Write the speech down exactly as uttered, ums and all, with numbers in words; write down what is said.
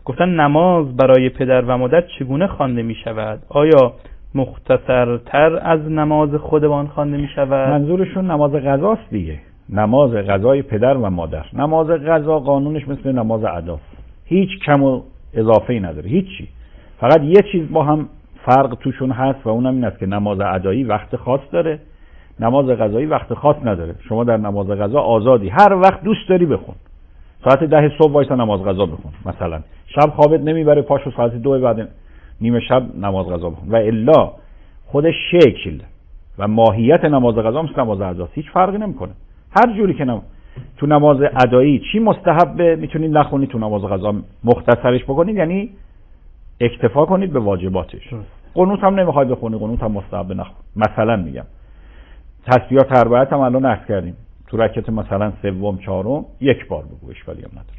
گفتن نماز برای پدر و مادر چگونه خوانده می شود؟ آیا مختصرتر از نماز خودمان خوانده می شود؟ منظورشون نماز قضاست دیگه، نماز قضای پدر و مادر. نماز قضا قانونش مثل نماز اداست، هیچ کم و اضافه‌ای نداره، هیچی. فقط یه چیز با هم فرق توشون هست و اونم این است که نماز ادایی وقت خاص داره، نماز قضایی وقت خاص نداره. شما در نماز قضا آزادی، هر وقت دوست داری بخون. ساعت ده صبح وایسا نماز قضا بخون مثلا، شب خوابت نمیبره پاشو ساعت دو بعد نیمه شب نماز قضا بخون. و الا خود شکل و ماهیت نماز قضا مثل نماز اداست، هیچ فرقی نمیکنه. هر جوری که نم... تو نماز ادایی چی مستحبه میتونید نخونید، تو نماز قضا مختصرش بکنید، یعنی اکتفا کنید به واجباتش. قنوت هم نمیخواید بخونید، قنوت هم مستحبه نخون. مثلا میگم تسبیحات اربعه هم الان عرض کردیم، تو رکعت مثلا سوم چهارم یک بار بگو، اشکالی هم نداره.